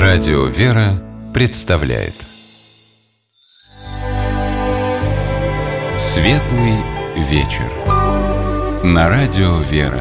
Радио «Вера» представляет Светлый вечер на Радио «Вера».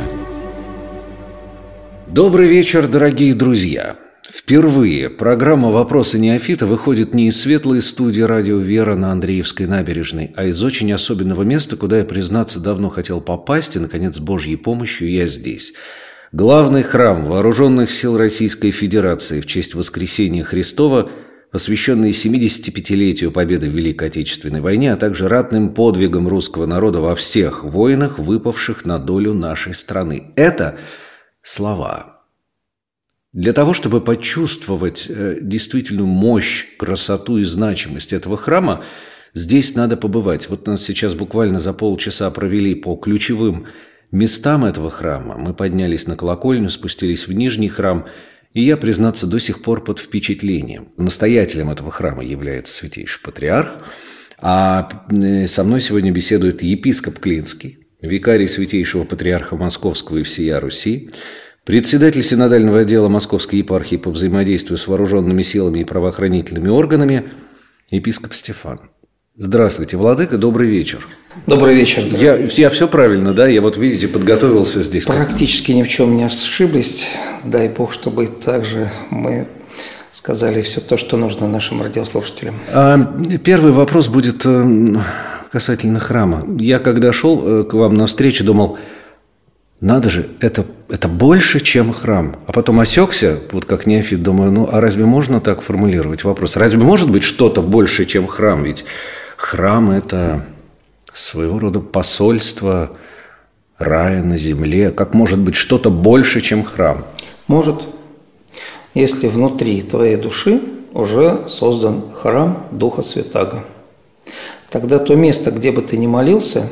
Добрый вечер, дорогие друзья! Впервые программа «Вопросы неофита» выходит не из светлой студии «Радио Вера» на Андреевской набережной, а из очень особенного места, куда я, признаться, давно хотел попасть, и, наконец, с Божьей помощью я здесь. Главный храм Вооруженных сил Российской Федерации в честь Воскресения Христова, посвященный 75-летию победы в Великой Отечественной войне, а также ратным подвигам русского народа во всех войнах, выпавших на долю нашей страны. Это слова. Для того, чтобы почувствовать действительную мощь, красоту и значимость этого храма, здесь надо побывать. Вот нас сейчас буквально за полчаса провели по ключевым местам этого храма. Мы поднялись на колокольню, спустились в Нижний храм, и я, признаться, до сих пор под впечатлением. Настоятелем этого храма является святейший патриарх, а со мной сегодня беседует епископ Клинский, викарий святейшего патриарха Московского и всея Руси, председатель синодального отдела Московской епархии по взаимодействию с вооруженными силами и правоохранительными органами, епископ Стефан. Здравствуйте, владыка, добрый вечер. Добрый вечер. Я все правильно, да? Я вот, видите, подготовился здесь. Практически ни в чем не ошиблись. Дай Бог, чтобы также мы сказали все то, что нужно нашим радиослушателям. Первый вопрос будет касательно храма. Я, когда шел к вам навстречу, думал, надо же, это больше, чем храм. А потом осекся, вот как неофит, думаю, а разве можно так формулировать вопрос? Разве может быть что-то больше, чем храм? Ведь храм – это своего рода посольство рая на земле. Как может быть что-то больше, чем храм? Может, если внутри твоей души уже создан храм Духа Святаго. Тогда то место, где бы ты ни молился,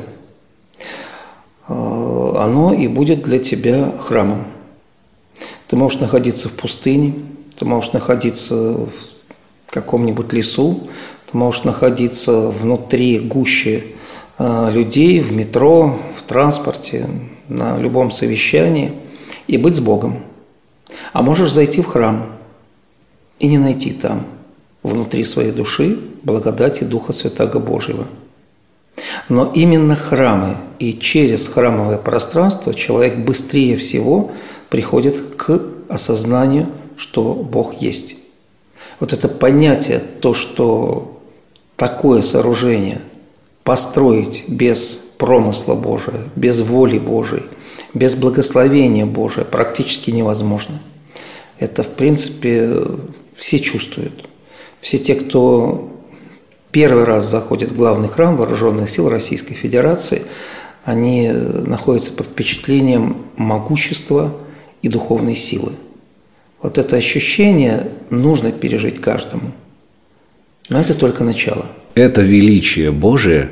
оно и будет для тебя храмом. Ты можешь находиться в пустыне, ты можешь находиться в каком-нибудь лесу, ты можешь находиться внутри гуще людей, в метро, в транспорте, на любом совещании и быть с Богом. А можешь зайти в храм и не найти там, внутри своей души, благодати Духа Святаго Божьего. Но именно храмы и через храмовое пространство человек быстрее всего приходит к осознанию, что Бог есть. Вот это понятие, то, что такое сооружение построить без промысла Божия, без воли Божией, без благословения Божия практически невозможно. Это, в принципе, все чувствуют. Все те, кто первый раз заходят в главный храм Вооруженных сил Российской Федерации, они находятся под впечатлением могущества и духовной силы. Вот это ощущение нужно пережить каждому. Но это только начало. Это величие Божие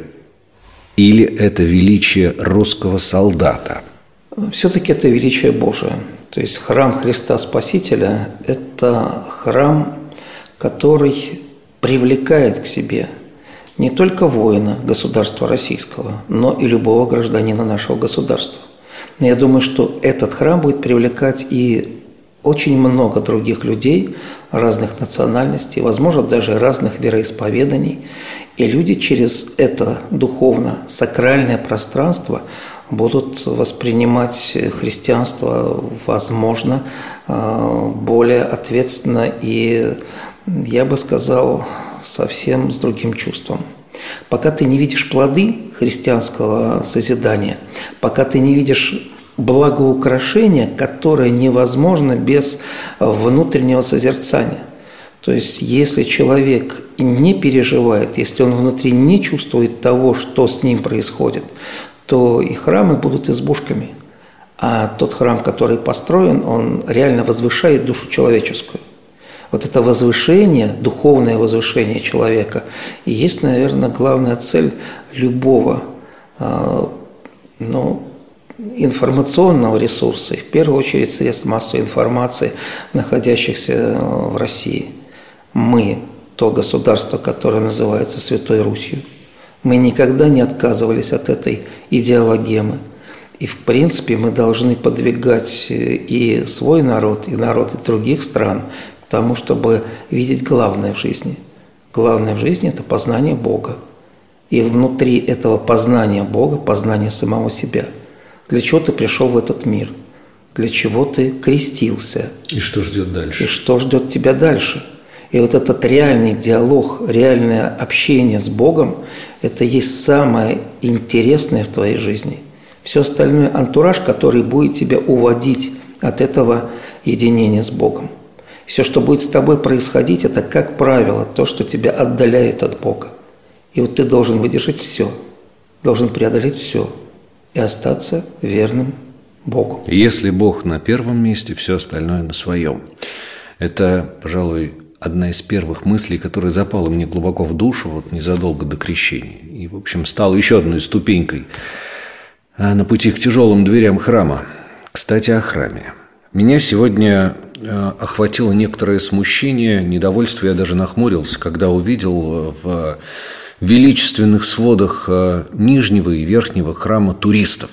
или это величие русского солдата? Все-таки это величие Божие. То есть храм Христа Спасителя – это храм, который привлекает к себе не только воина государства российского, но и любого гражданина нашего государства. Но я думаю, что этот храм будет привлекать и очень много других людей разных национальностей, возможно, даже разных вероисповеданий. И люди через это духовно-сакральное пространство будут воспринимать христианство, возможно, более ответственно и, я бы сказал, совсем с другим чувством. Пока ты не видишь плоды христианского созидания, пока ты не видишь благоукрашения, которое невозможно без внутреннего созерцания. То есть, если человек не переживает, если он внутри не чувствует того, что с ним происходит, то и храмы будут избушками. А тот храм, который построен, он реально возвышает душу человеческую. Вот это возвышение, духовное возвышение человека, и есть, наверное, главная цель любого информационного ресурса, и в первую очередь средств массовой информации, находящихся в России. Мы – то государство, которое называется Святой Русью. Мы никогда не отказывались от этой идеологемы. И, в принципе, мы должны подвигать и свой народ, и народы других стран к тому, чтобы видеть главное в жизни. Главное в жизни – это познание Бога. И внутри этого познания Бога, познание самого себя. Для чего ты пришел в этот мир? Для чего ты крестился? И что ждет дальше? И что ждет тебя дальше? И вот этот реальный диалог, реальное общение с Богом – это есть самое интересное в твоей жизни. Все остальное – антураж, который будет тебя уводить от этого единения с Богом. Все, что будет с тобой происходить, это, как правило, то, что тебя отдаляет от Бога. И вот ты должен выдержать все, должен преодолеть все и остаться верным Богу. Если Бог на первом месте, все остальное на своем. Это, пожалуй, одна из первых мыслей, которая запала мне глубоко в душу вот незадолго до крещения. И, в общем, стала еще одной ступенькой на пути к тяжелым дверям храма. Кстати, о храме. Меня сегодня охватило некоторое смущение, недовольство. Я даже нахмурился, когда увидел в величественных сводах нижнего и верхнего храма туристов.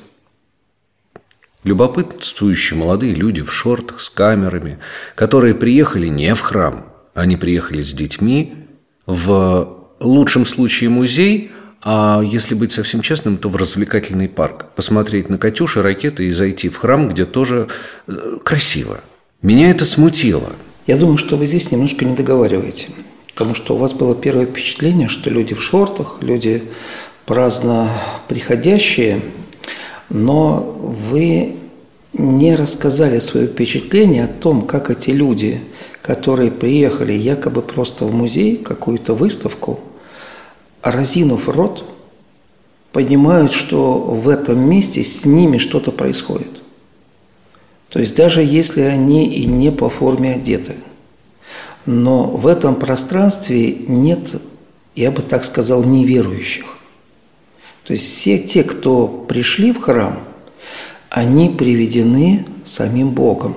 Любопытствующие молодые люди в шортах с камерами, которые приехали не в храм, они приехали с детьми в лучшем случае музей, а если быть совсем честным, то в развлекательный парк. Посмотреть на «Катюши», ракеты и зайти в храм, где тоже красиво. Меня это смутило. Я думаю, что вы здесь немножко не договариваете. Потому что у вас было первое впечатление, что люди в шортах, люди праздно приходящие, но вы не рассказали свое впечатление о том, как эти люди, которые приехали якобы просто в музей, какую-то выставку, разинув рот, понимают, что в этом месте с ними что-то происходит. То есть даже если они и не по форме одеты. Но в этом пространстве нет, я бы так сказал, неверующих. То есть все те, кто пришли в храм, они приведены самим Богом.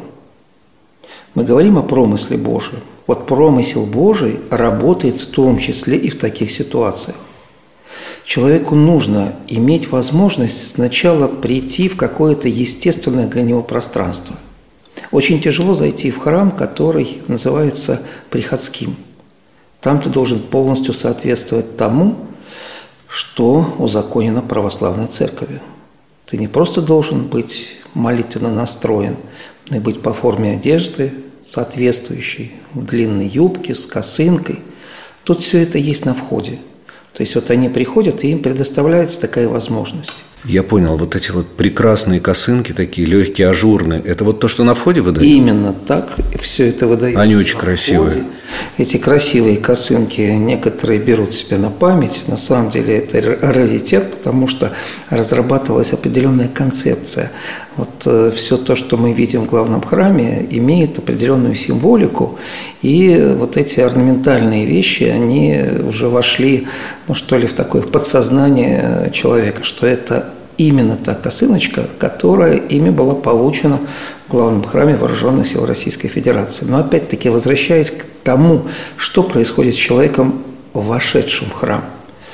Мы говорим о промысле Божьем. Вот промысел Божий работает в том числе и в таких ситуациях. Человеку нужно иметь возможность сначала прийти в какое-то естественное для него пространство. Очень тяжело зайти в храм, который называется приходским. Там ты должен полностью соответствовать тому, что узаконено православной церковью. Ты не просто должен быть молитвенно настроен, но и быть по форме одежды, соответствующей, в длинной юбке, с косынкой. Тут все это есть на входе. То есть вот они приходят, и им предоставляется такая возможность. Я понял, вот эти вот прекрасные косынки такие, легкие, ажурные, это вот то, что на входе выдают? Именно так, все это выдается. Они очень красивые. Эти красивые косынки некоторые берут себе на память. На самом деле это раритет, потому что разрабатывалась определенная концепция. Вот все то, что мы видим в главном храме, имеет определенную символику. И вот эти орнаментальные вещи, они уже вошли, ну что ли, в такое подсознание человека, что это именно та косыночка, которая ими была получена в главном храме Вооруженных сил Российской Федерации. Но опять-таки, возвращаясь к тому, что происходит с человеком, вошедшим в храм.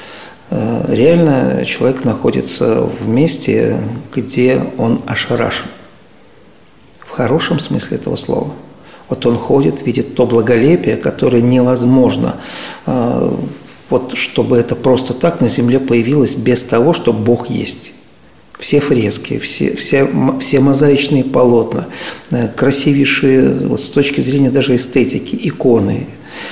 Реально человек находится в месте, где он ошарашен. В хорошем смысле этого слова. Вот он ходит, видит то благолепие, которое невозможно, вот чтобы это просто так на земле появилось без того, что Бог есть. Все фрески, все мозаичные полотна, красивейшие вот с точки зрения даже эстетики, иконы,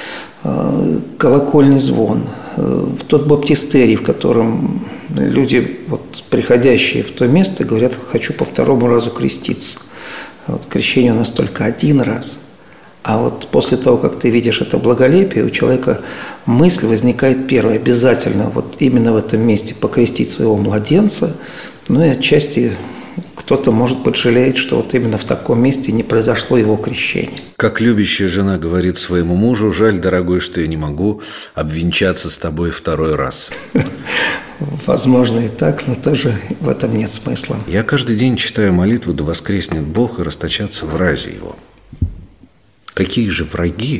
колокольный звон, тот баптистерий, в котором люди, вот, приходящие в то место, говорят: хочу по второму разу креститься. Вот, крещение у нас только один раз. А вот после того, как ты видишь это благолепие, у человека мысль возникает первая: обязательно вот именно в этом месте покрестить своего младенца. Ну и отчасти кто-то, может быть, жалеет, что вот именно в таком месте не произошло его крещение. Как любящая жена говорит своему мужу: жаль, дорогой, что я не могу обвенчаться с тобой второй раз. Возможно и так, но тоже в этом нет смысла. Я каждый день читаю молитву: да воскреснет Бог и расточатся в разе Его. Какие же враги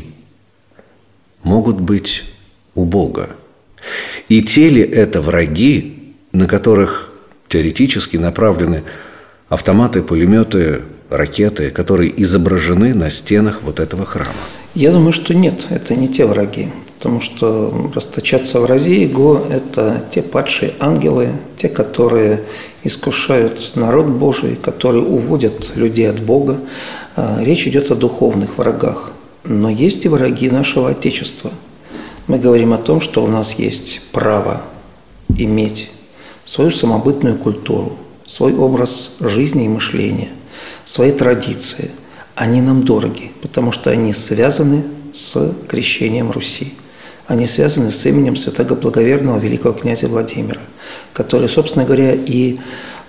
могут быть у Бога? И те ли это враги, на которых теоретически направлены автоматы, пулеметы, ракеты, которые изображены на стенах вот этого храма? Я думаю, что нет, это не те враги. Потому что расточаться в рази его – это те падшие ангелы, те, которые искушают народ Божий, которые уводят людей от Бога. Речь идет о духовных врагах. Но есть и враги нашего Отечества. Мы говорим о том, что у нас есть право иметь свою самобытную культуру, свой образ жизни и мышления, свои традиции. Они нам дороги, потому что они связаны с крещением Руси. Они связаны с именем святого благоверного великого князя Владимира, который, собственно говоря, и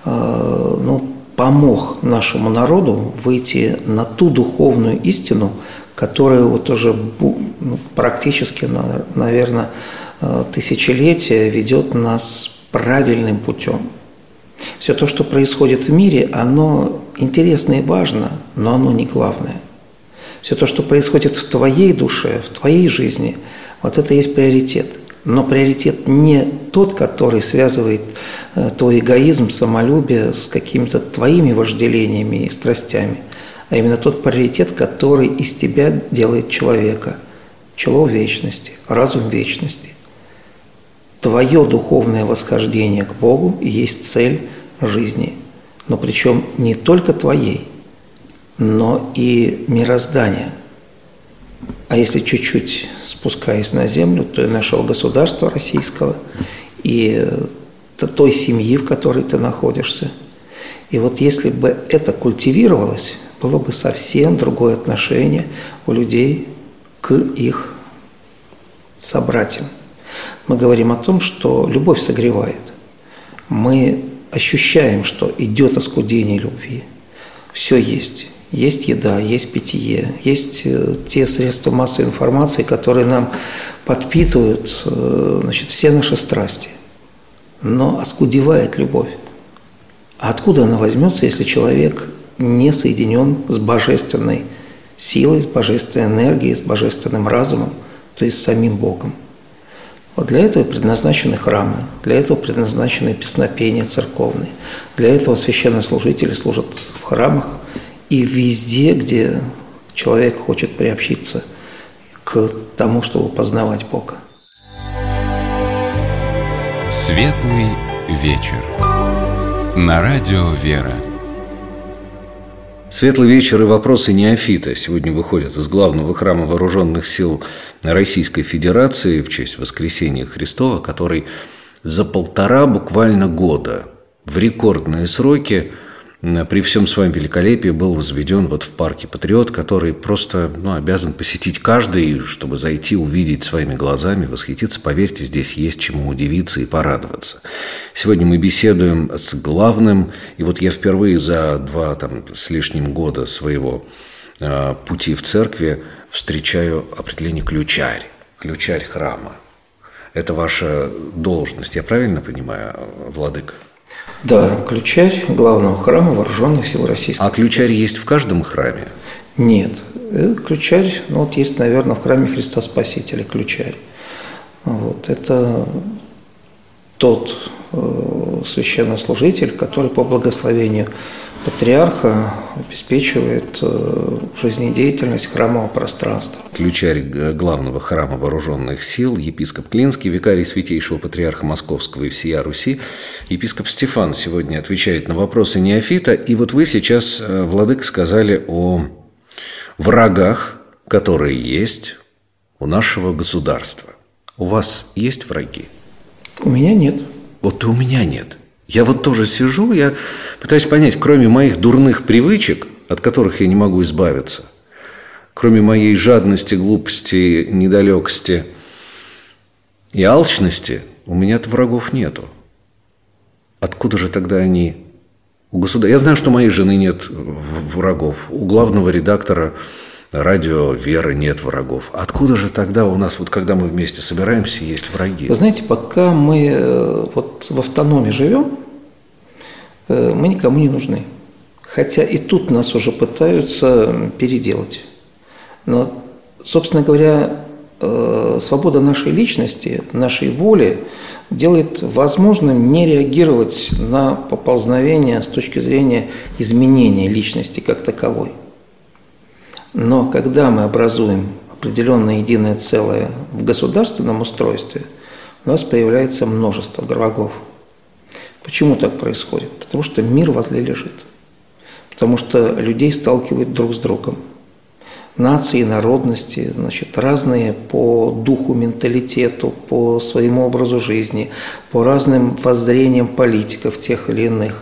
помог нашему народу выйти на ту духовную истину, которая вот уже практически, наверное, тысячелетия ведет нас правильным путем. Все то, что происходит в мире, оно интересно и важно, но оно не главное. Все то, что происходит в твоей душе, в твоей жизни, вот это и есть приоритет. Но приоритет не тот, который связывает твой эгоизм, самолюбие с какими-то твоими вожделениями и страстями, а именно тот приоритет, который из тебя делает человека, чело вечности, разум вечности. Твое духовное восхождение к Богу и есть цель жизни, но причем не только твоей, но и мироздания. А если чуть-чуть спускаясь на землю, то и нашего государства российского, и той семьи, в которой ты находишься. И вот если бы это культивировалось, было бы совсем другое отношение у людей к их собратьям. Мы говорим о том, что любовь согревает. Мы ощущаем, что идет оскудение любви. Все есть. Есть еда, есть питье, есть те средства массовой информации, которые нам подпитывают все наши страсти. Но оскудевает любовь. А откуда она возьмется, если человек не соединен с божественной силой, с божественной энергией, с божественным разумом, то есть с самим Богом? Вот для этого предназначены храмы, для этого предназначены песнопения церковные, для этого священнослужители служат в храмах, и везде, где человек хочет приобщиться к тому, чтобы познавать Бога. Светлый вечер. На радио «Вера». Светлый вечер и вопросы неофита сегодня выходят из главного храма Вооруженных сил Российской Федерации в честь Воскресения Христова, который за 1,5 буквально года в рекордные сроки при всем своем великолепии был возведен вот в парке «Патриот», который просто обязан посетить каждый, чтобы зайти, увидеть своими глазами, восхититься. Поверьте, здесь есть чему удивиться и порадоваться. Сегодня мы беседуем с главным, и вот я впервые за 2 с лишним года своего пути в церкви встречаю определение «ключарь», ключарь храма. Это ваша должность, я правильно понимаю, владыка? Да, ключарь главного храма Вооруженных сил Российской Федерации. А ключарь есть в каждом храме? Нет. Ключарь, есть, наверное, в храме Христа Спасителя ключарь. Это тот священнослужитель, который по благословению патриарха обеспечивает жизнедеятельность храмового пространства. Ключарь главного храма Вооруженных сил, епископ Клинский, викарий святейшего патриарха Московского и всея Руси, епископ Стефан сегодня отвечает на вопросы неофита. И вот вы сейчас, владыка, сказали о врагах, которые есть у нашего государства. У вас есть враги? У меня нет. Вот и у меня нет. Я вот тоже сижу, я пытаюсь понять, кроме моих дурных привычек, от которых я не могу избавиться, кроме моей жадности, глупости, недалекости и алчности, у меня-то врагов нету. Откуда же тогда они у государства? Я знаю, что у моей жены нет врагов, у главного редактора радио «Вера» нет врагов. Откуда же тогда у нас, когда мы вместе собираемся, есть враги? Вы знаете, пока мы в автономии живем, мы никому не нужны. Хотя и тут нас уже пытаются переделать. Но, собственно говоря, свобода нашей личности, нашей воли делает возможным не реагировать на поползновения с точки зрения изменения личности как таковой. Но когда мы образуем определенное единое целое в государственном устройстве, у нас появляется множество врагов. Почему так происходит? Потому что мир возле лежит. Потому что людей сталкивают друг с другом. Нации, народности, разные по духу, менталитету, по своему образу жизни, по разным воззрениям политиков тех или иных.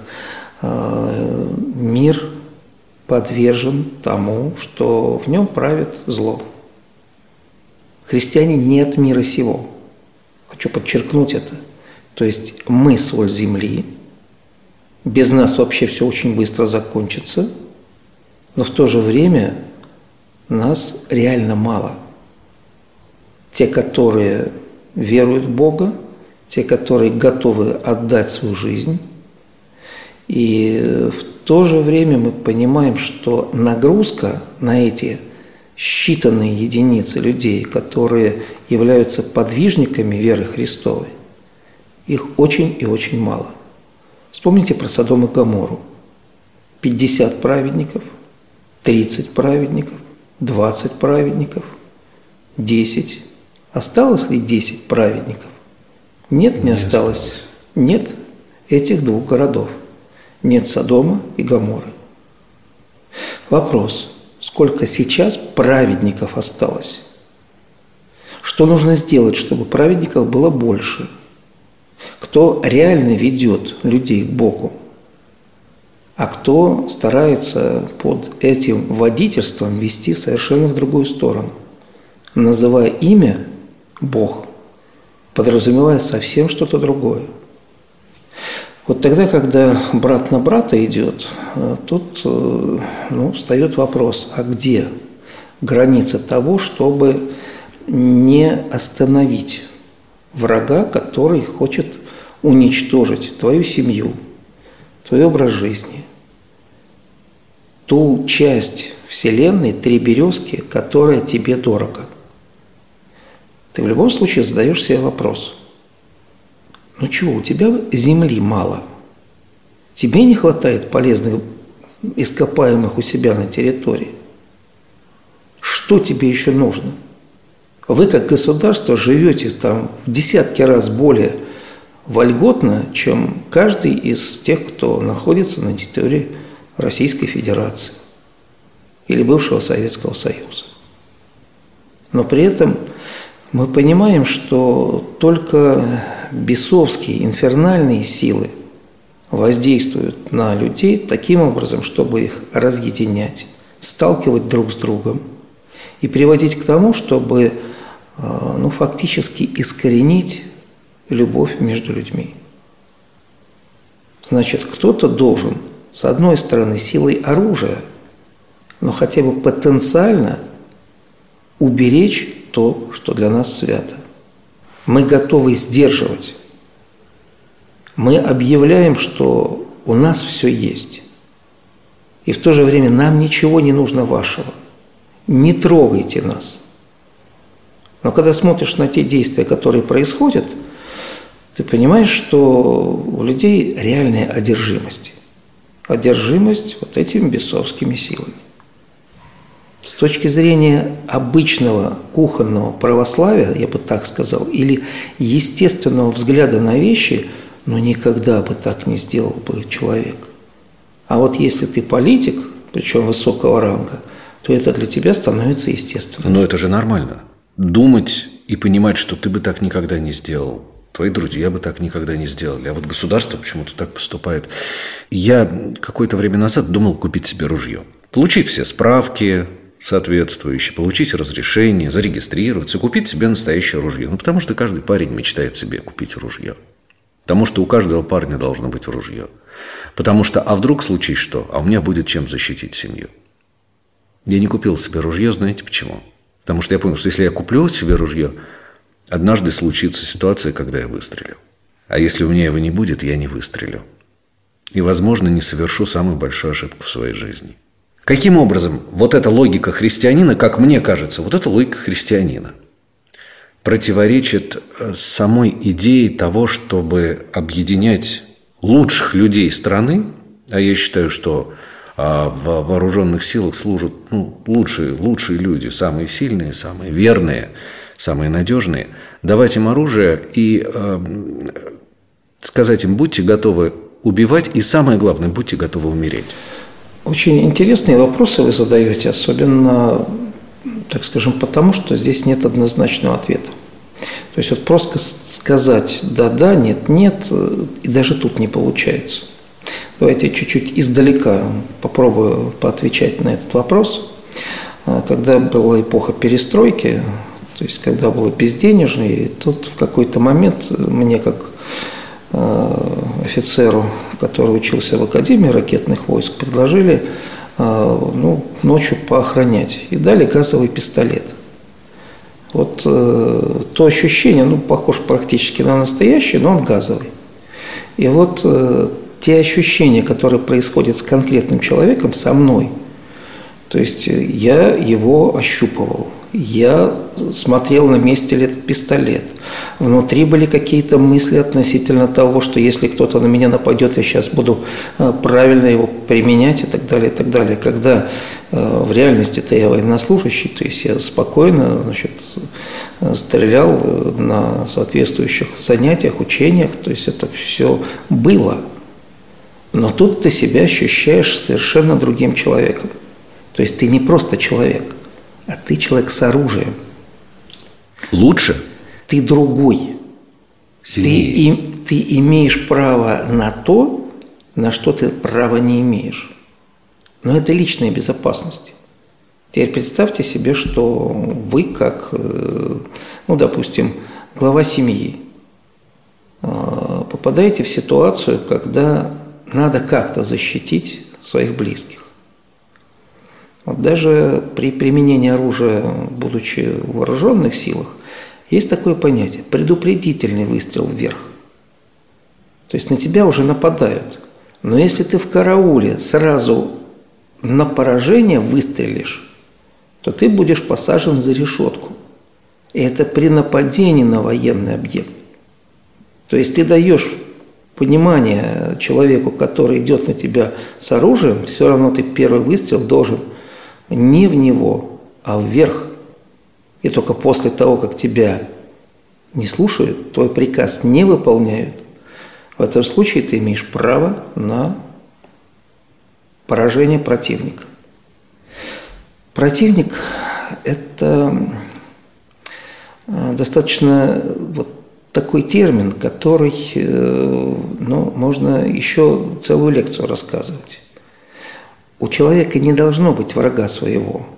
Мир подвержен тому, что в нем правит зло. Христиане не от мира сего. Хочу подчеркнуть это. То есть мы соль земли, без нас вообще все очень быстро закончится, но в то же время нас реально мало. Те, которые веруют в Бога, те, которые готовы отдать свою жизнь. И в то же время мы понимаем, что нагрузка на эти считанные единицы людей, которые являются подвижниками веры Христовой, их очень и очень мало. Вспомните про Содом и Гоморру. 50 праведников, 30 праведников, 20 праведников, 10. Осталось ли 10 праведников? Нет, не осталось. Нет этих двух городов. Нет Содома и Гоморры. Вопрос, сколько сейчас праведников осталось? Что нужно сделать, чтобы праведников было больше? Кто реально ведет людей к Богу? А кто старается под этим водительством вести совершенно в другую сторону, называя имя Бог, подразумевая совсем что-то другое. Вот тогда, когда брат на брата идет, тут встает вопрос, а где граница того, чтобы не остановить врага, который хочет уничтожить твою семью, твой образ жизни, ту часть Вселенной, 3 березки, которая тебе дорога. Ты в любом случае задаешь себе вопрос. Ну чего, у тебя земли мало. Тебе не хватает полезных ископаемых у себя на территории. Что тебе еще нужно? Вы, как государство, живете там в десятки раз более вольготно, чем каждый из тех, кто находится на территории Российской Федерации или бывшего Советского Союза. Но при этом мы понимаем, что только бесовские, инфернальные силы воздействуют на людей таким образом, чтобы их разъединять, сталкивать друг с другом и приводить к тому, чтобы фактически искоренить любовь между людьми. Значит, кто-то должен, с одной стороны, силой оружия, но хотя бы потенциально уберечь то, что для нас свято. Мы готовы сдерживать. Мы объявляем, что у нас все есть. И в то же время нам ничего не нужно вашего. Не трогайте нас. Но когда смотришь на те действия, которые происходят, ты понимаешь, что у людей реальная одержимость. Одержимость вот этими бесовскими силами. С точки зрения обычного кухонного православия, я бы так сказал, или естественного взгляда на вещи, никогда бы так не сделал бы человек. А вот если ты политик, причем высокого ранга, то это для тебя становится естественным. Но это же нормально. Думать и понимать, что ты бы так никогда не сделал. Твои друзья бы так никогда не сделали. А вот государство почему-то так поступает. Я какое-то время назад думал купить себе ружье. Получить все справки соответствующие, получить разрешение, зарегистрироваться, купить себе настоящее ружье. Потому что каждый парень мечтает себе купить ружье. Потому что у каждого парня должно быть ружье. Потому что, а вдруг случись что? А у меня будет чем защитить семью. Я не купил себе ружье, знаете почему? Потому что я понял, что если я куплю себе ружье, однажды случится ситуация, когда я выстрелю. А если у меня его не будет, я не выстрелю. И, возможно, не совершу самую большую ошибку в своей жизни. Каким образом вот эта логика христианина, как мне кажется, вот эта логика христианина противоречит самой идее того, чтобы объединять лучших людей страны, а я считаю, что а в вооруженных силах служат лучшие люди, самые сильные, самые верные, самые надежные. Давать им оружие и сказать им: будьте готовы убивать, и самое главное, будьте готовы умереть. Очень интересные вопросы вы задаете, особенно, так скажем, потому что здесь нет однозначного ответа. То есть вот просто сказать «да-да», «нет-нет», и даже тут не получается. Давайте чуть-чуть издалека попробую поотвечать на этот вопрос. Когда была эпоха перестройки, то есть когда было безденежье, тут в какой-то момент мне, как офицеру, который учился в Академии ракетных войск, предложили ночью поохранять и дали газовый пистолет. Вот то ощущение, похож практически на настоящее, но он газовый. И вот те ощущения, которые происходят с конкретным человеком, со мной, то есть я его ощупывал, я смотрел, на месте ли этот пистолет. Внутри были какие-то мысли относительно того, что если кто-то на меня нападет, я сейчас буду правильно его применять и так далее, и так далее. Когда в реальности-то я военнослужащий, то есть я спокойно, стрелял на соответствующих занятиях, учениях, то есть это все было. Но тут ты себя ощущаешь совершенно другим человеком. То есть ты не просто человек, а ты человек с оружием. Лучше? Ты другой. Сильнее. Ты имеешь право на то, на что ты права не имеешь. Но это личная безопасность. Теперь представьте себе, что вы как, допустим, глава семьи, попадаете в ситуацию, когда надо как-то защитить своих близких. Вот даже при применении оружия, будучи в вооруженных силах, есть такое понятие – предупредительный выстрел вверх. То есть на тебя уже нападают. Но если ты в карауле сразу на поражение выстрелишь, то ты будешь посажен за решетку. И это при нападении на военный объект. То есть ты даешь понимание человеку, который идет на тебя с оружием, все равно ты первый выстрел должен не в него, а вверх. И только после того, как тебя не слушают, твой приказ не выполняют, в этом случае ты имеешь право на поражение противника. Противник – это достаточно такой термин, который, можно еще целую лекцию рассказывать. У человека не должно быть врага своего.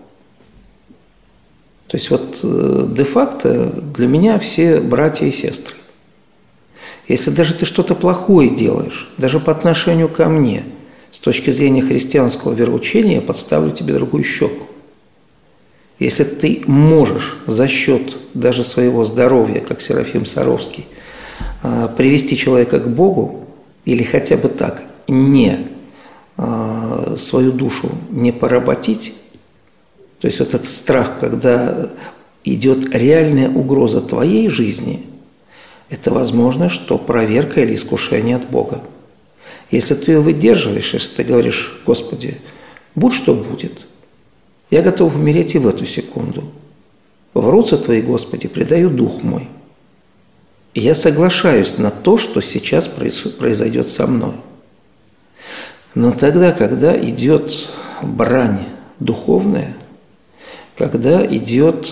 То есть де-факто для меня все братья и сестры. Если даже ты что-то плохое делаешь, даже по отношению ко мне, с точки зрения христианского вероучения, я подставлю тебе другую щеку. Если ты можешь за счет даже своего здоровья, как Серафим Саровский, привести человека к Богу, или хотя бы так, свою душу не поработить, то есть этот страх, когда идет реальная угроза твоей жизни, это возможно, что проверка или искушение от Бога. Если ты ее выдерживаешь, если ты говоришь: Господи, будь что будет, я готов умереть и в эту секунду. В руцы Твои, Господи, предаю дух мой. И я соглашаюсь на то, что сейчас произойдет со мной. Но тогда, когда идет брань духовная, когда идет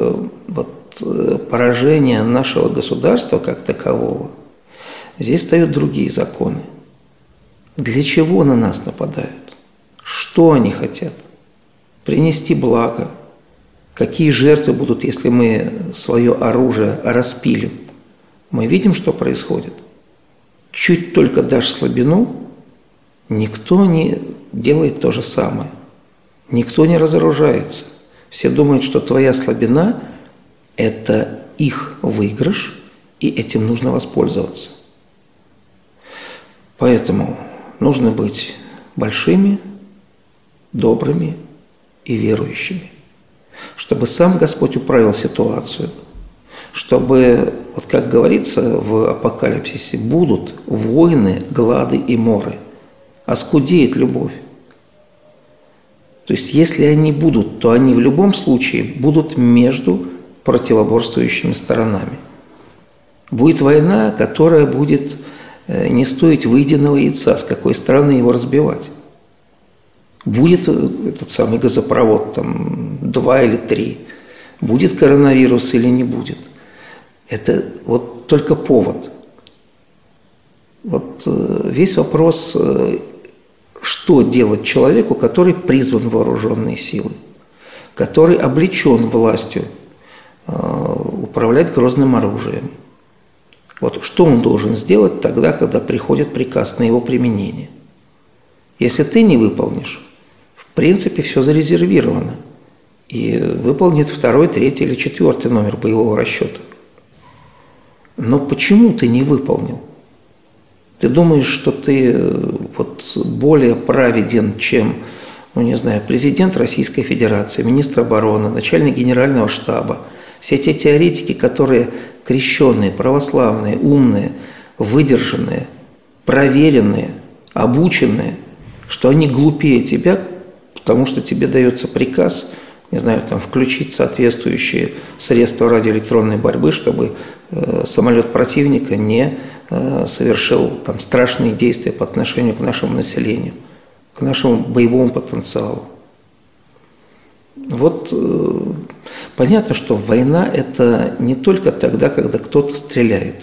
поражение нашего государства как такового, здесь встают другие законы. Для чего на нас нападают? Что они хотят? Принести благо. Какие жертвы будут, если мы свое оружие распилим? Мы видим, что происходит. Чуть только дашь слабину, никто не делает то же самое. Никто не разоружается. Все думают, что твоя слабина – это их выигрыш, и этим нужно воспользоваться. Поэтому нужно быть большими, добрыми и верующими, чтобы сам Господь управил ситуацию, чтобы, как говорится в Апокалипсисе, будут войны, глады и моры, оскудеет любовь. То есть, если они будут, то они в любом случае будут между противоборствующими сторонами. Будет война, которая будет не стоить выеденного яйца, с какой стороны его разбивать. Будет этот самый газопровод, там, 2 или 3, будет коронавирус или не будет. Это вот только повод. Вот весь вопрос, что делать человеку, который призван в вооруженные силы, который облечен властью управлять грозным оружием. Вот что он должен сделать тогда, когда приходит приказ на его применение? Если ты не выполнишь, в принципе, все зарезервировано. И выполнит 2, 3 или 4 номер боевого расчета. Но почему ты не выполнил? Ты думаешь, что ты вот более праведен, чем, президент Российской Федерации, министр обороны, начальник генерального штаба, все те теоретики, которые крещенные, православные, умные, выдержанные, проверенные, обученные, что они глупее тебя, потому что тебе дается приказ, включить соответствующие средства радиоэлектронной борьбы, чтобы самолет противника не совершил страшные действия по отношению к нашему населению, к нашему боевому потенциалу. Вот понятно, что война – это не только тогда, когда кто-то стреляет.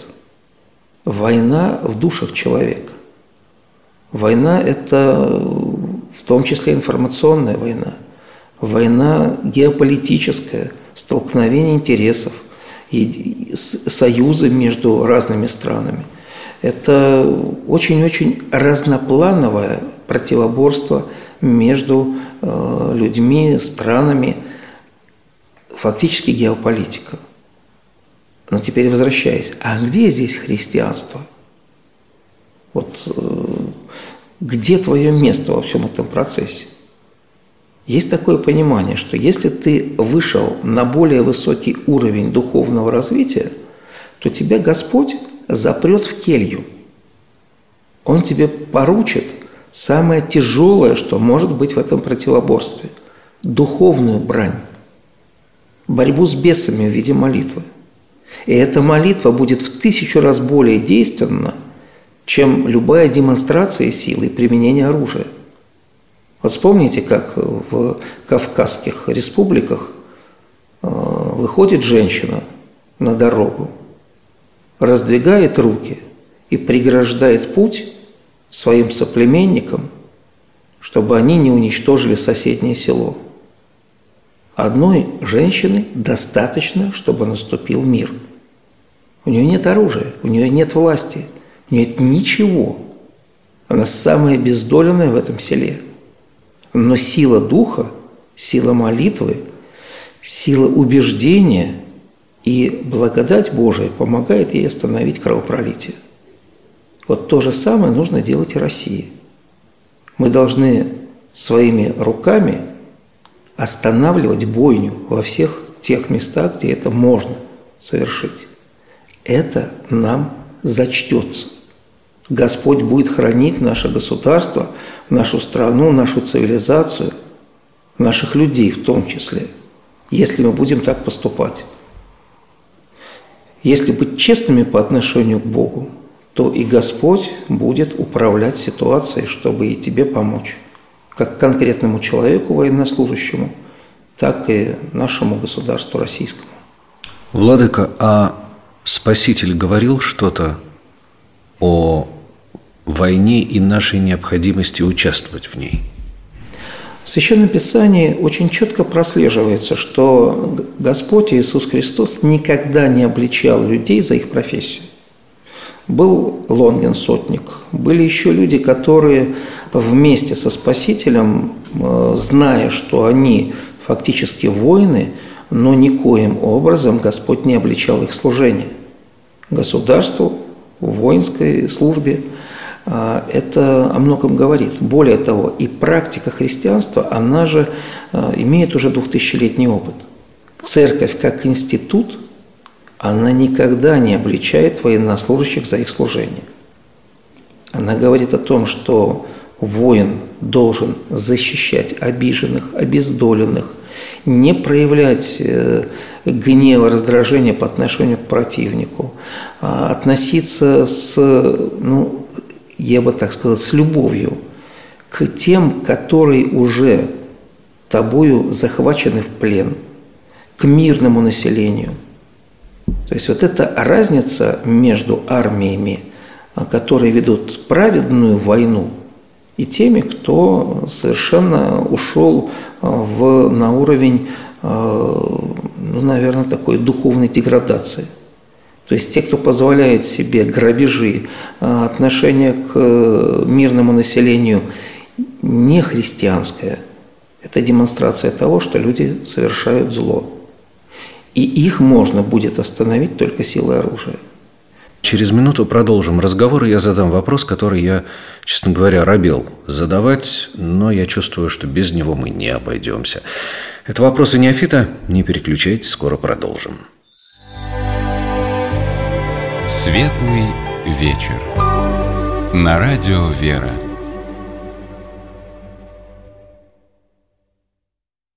Война в душах человека. Война – это в том числе информационная война. Война геополитическая, столкновение интересов, и союзы между разными странами. Это очень-очень разноплановое противоборство между людьми, странами, фактически геополитика. Но теперь возвращаясь, а где здесь христианство? Вот где твое место во всем этом процессе? Есть такое понимание, что если ты вышел на более высокий уровень духовного развития, то тебя Господь запрет в келью. Он тебе поручит самое тяжелое, что может быть в этом противоборстве – духовную брань, борьбу с бесами в виде молитвы. И эта молитва будет в 1000 раз более действенна, чем любая демонстрация силы и применение оружия. Вот вспомните, как в Кавказских республиках выходит женщина на дорогу, раздвигает руки и преграждает путь своим соплеменникам, чтобы они не уничтожили соседнее село. Одной женщины достаточно, чтобы наступил мир. У нее нет оружия, у нее нет власти, у нее нет ничего. Она самая обездоленная в этом селе. Но сила духа, сила молитвы, сила убеждения и благодать Божия помогает ей остановить кровопролитие. Вот то же самое нужно делать и России. Мы должны своими руками останавливать бойню во всех тех местах, где это можно совершить. Это нам зачтется. Господь будет хранить наше государство, нашу страну, нашу цивилизацию, наших людей в том числе, если мы будем так поступать. Если быть честными по отношению к Богу, то и Господь будет управлять ситуацией, чтобы и тебе помочь, как конкретному человеку, военнослужащему, так и нашему государству российскому. Владыка, а Спаситель говорил что-то о войне и нашей необходимости участвовать в ней? В Священном Писании очень четко прослеживается, что Господь Иисус Христос никогда не обличал людей за их профессию. Был Лонгин сотник, были еще люди, которые вместе со Спасителем, зная, что они фактически воины, но никоим образом Господь не обличал их служение. Государству, воинской службе это о многом говорит. Более того, и практика христианства, она же имеет уже 2000-летний опыт. Церковь как институт, она никогда не обличает военнослужащих за их служение. Она говорит о том, что воин должен защищать обиженных, обездоленных, не проявлять гнева, раздражения по отношению к противнику, относиться я бы так сказал, с любовью к тем, которые уже тобою захвачены в плен, к мирному населению. То есть вот эта разница между армиями, которые ведут праведную войну, и теми, кто совершенно ушел на уровень, наверное, такой духовной деградации. То есть те, кто позволяет себе грабежи, отношение к мирному населению не христианское, это демонстрация того, что люди совершают зло. И их можно будет остановить только силой оружия. Через минуту продолжим разговор, и я задам вопрос, который я, честно говоря, робел задавать, но я чувствую, что без него мы не обойдемся. Это вопросы неофита. Не переключайтесь, скоро продолжим. Светлый вечер. На радио «Вера».